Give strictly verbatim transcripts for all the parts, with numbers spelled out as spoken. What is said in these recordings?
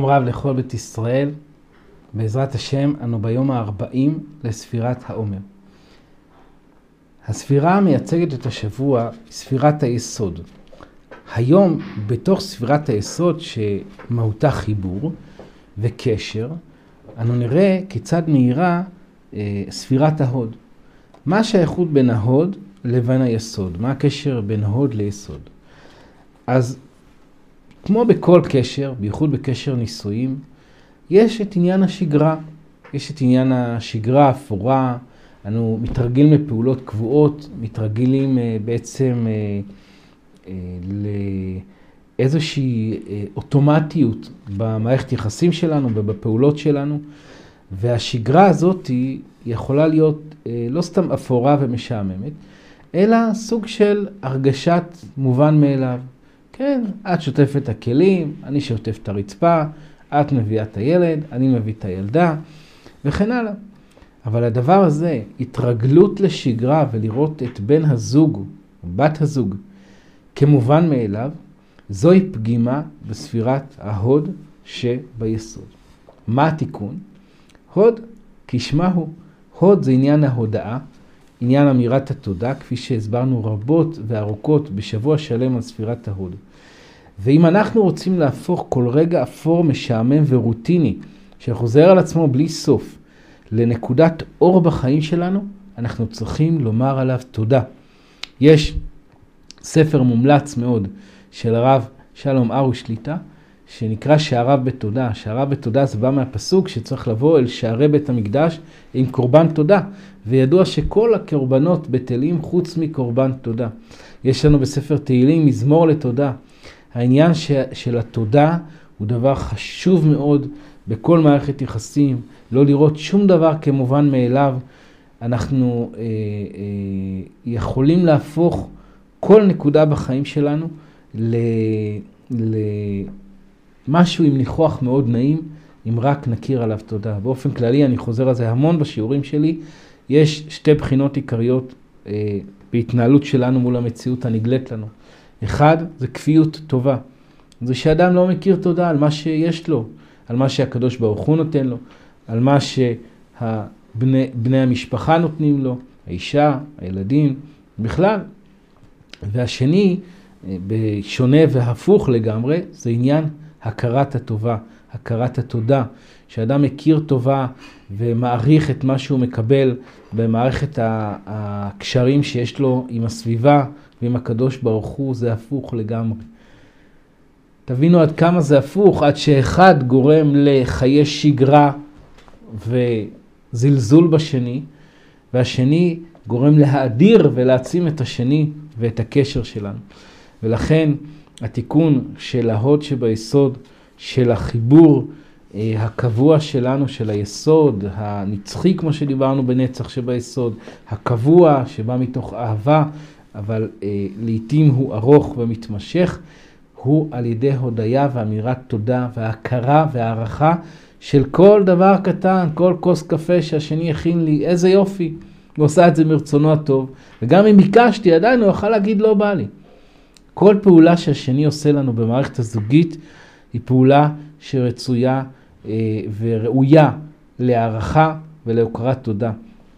שלום רב לכל בית ישראל, בעזרת השם אנו ביום הארבעים לספירת העומר. הספירה המייצגת את השבוע היא ספירת היסוד. היום בתוך ספירת היסוד שמהותה חיבור וקשר, אנו נראה כיצד מאירה אה, ספירת ההוד. מה השייכות בין ההוד לבין היסוד? מה הקשר בין הוד ליסוד? אז כמו בכל קשר, בייחוד בקשר נישואים, יש את עניין השגרה. יש את עניין השגרה האפורה, אנו מתרגלים לפעולות קבועות, מתרגלים אה, בעצם אה, אה, לאיזושהי אה, אוטומטיות במערכת יחסים שלנו ובפעולות שלנו, והשגרה הזאת היא יכולה להיות אה, לא סתם אפורה ומשעממת, אלא סוג של הרגשת מובן מאליו. כן, את שוטפת את הכלים, אני שוטף את הרצפה, את מביאה את הילד, אני מביא את הילדה, וכן הלאה. אבל הדבר הזה, התרגלות לשגרה ולראות את בן הזוג, בת הזוג, כמובן מאליו, זוהי פגימה בספירת ההוד שביסוד. מה התיקון? הוד, כשמה הוא. הוד זה עניין ההודעה, עניין אמירת התודה, כפי שהסברנו רבות וארוכות בשבוע שלם על ספירת ההוד. ואם אנחנו רוצים להפוך כל רגע אפור משעמם ורוטיני, שחוזר על עצמו בלי סוף, לנקודת אור בחיים שלנו, אנחנו צריכים לומר עליו תודה. יש ספר מומלץ מאוד של הרב שלום ארוש שליטה, שנקרא שעריו בתודה. שעריו בתודה זה בא מהפסוק שצריך לבוא אל שערי בית המקדש עם קורבן תודה. וידוע שכל הקורבנות בטלים חוץ מקורבן תודה. יש לנו בספר תהילים מזמור לתודה. העניין ש, של התודה הוא דבר חשוב מאוד בכל מערכת יחסים. לא לראות שום דבר כמובן מאליו. אנחנו אה, אה, יכולים להפוך כל נקודה בחיים שלנו ל... ל משהו עם ניחוח מאוד נעים, אם רק נכיר עליו תודה. באופן כללי, אני חוזר על זה המון בשיעורים שלי, יש שתי בחינות עיקריות אה, בהתנהלות שלנו מול המציאות הנגלית לנו. אחד, זה כפיות טובה. זה שאדם לא מכיר תודה על מה שיש לו, על מה שהקדוש ברוך הוא נותן לו, על מה שבני המשפחה נותנים לו, האישה, הילדים, בכלל. והשני, בשונה והפוך לגמרי, זה עניין הכרת הטובה, הכרת התודה, שאדם מכיר טובה ומעריך את מה שהוא מקבל במערכת הקשרים שיש לו עם הסביבה ועם הקדוש ברוך הוא, זה הפוך לגמרי. תבינו עד כמה זה הפוך, עד שאחד גורם לחיי שגרה וזלזול בשני, והשני גורם להאדיר ולהעצים את השני ואת הקשר שלנו. ולכן התיקון של ההוד שביסוד, של החיבור אה, הקבוע שלנו, של היסוד, הנצחי כמו שדיברנו בנצח שביסוד, הקבוע שבא מתוך אהבה, אבל אה, לעתים הוא ארוך ומתמשך, הוא על ידי הודיה ואמירת תודה וההכרה והערכה של כל דבר קטן, כל כוס קפה שהשני הכין לי, איזה יופי, הוא עושה את זה מרצונו הטוב, וגם אם ביקשתי עדיין הוא יכול להגיד לא בא לי. כל פעולה שהשני עושה לנו במערכת הזוגית היא פעולה שרצויה אה, וראויה להערכה ולהוקרת תודה.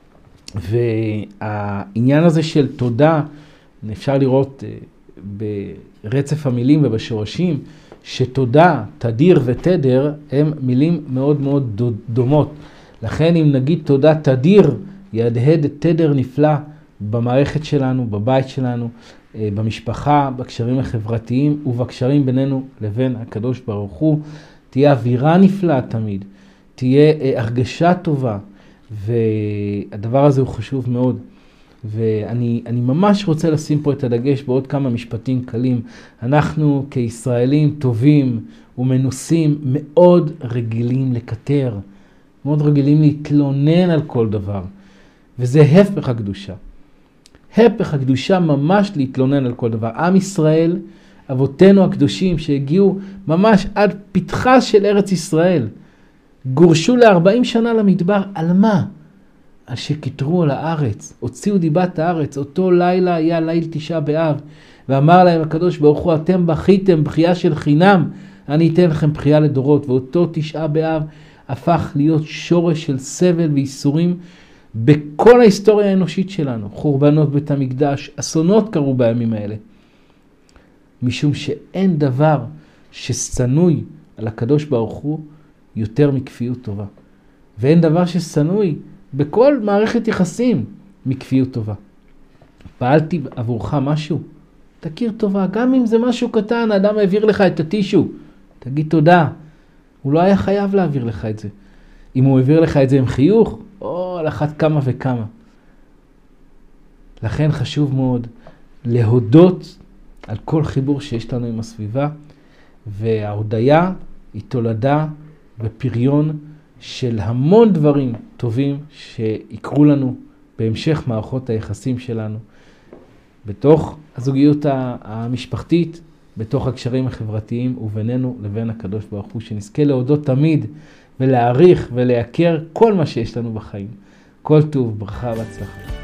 והעניין הזה של תודה, אפשר לראות אה, ברצף המילים ובשורשים, שתודה, תדיר ותדר הם מילים מאוד מאוד דומות. לכן אם נגיד תודה תדיר, יהדהד תדר נפלא במערכת שלנו, בבית שלנו, במשפחה, בקשרים החברתיים ובקשרים בינינו לבין הקדוש ברוך הוא. תהיה אווירה נפלאה תמיד, תהיה הרגשה טובה, והדבר הזה הוא חשוב מאוד. ואני אני ממש רוצה לשים פה את הדגש בעוד כמה משפטים קלים. אנחנו כישראלים טובים ומנוסים מאוד רגילים לקטר, מאוד רגילים להתלונן על כל דבר, וזה הפך הקדושה. הפך הקדושה ממש להתלונן על כל דבר. עם ישראל, אבותינו הקדושים שהגיעו ממש עד פתחה של ארץ ישראל, גורשו ל-ארבעים שנה למדבר, על מה? על שכתרו על הארץ, הוציאו דיבת הארץ. אותו לילה היה ליל תשעה באב, ואמר להם הקדוש ברוך הוא, אתם בכיתם בכייה של חינם, אני אתן לכם בחייה לדורות, ואותו תשעה באב הפך להיות שורש של סבל וייסורים בכל ההיסטוריה האנושית שלנו. חורבנות בית המקדש, אסונות קרו בימים האלה. משום שאין דבר ששנוי על הקדוש ברוך הוא יותר מכפיות טובה. ואין דבר ששנוי בכל מערכת יחסים מכפיות טובה. פעלתי עבורך משהו, תכיר טובה, גם אם זה משהו קטן, האדם העביר לך את הטישו, תגיד תודה. הוא לא היה חייב להעביר לך את זה. אם הוא העביר לך את זה עם חיוך, או על אחת כמה וכמה. לכן חשוב מאוד להודות על כל חיבור שיש לנו עם הסביבה, וההודיה היא תולדה ופריון של המון דברים טובים שיקרו לנו בהמשך מערכות היחסים שלנו, בתוך הזוגיות המשפחתית, בתוך הקשרים החברתיים ובינינו לבין הקדוש ברוך הוא, שנזכה להודות תמיד ולהעריך ולהכיר כל מה שיש לנו בחיים. כל טוב, ברכה והצלחה.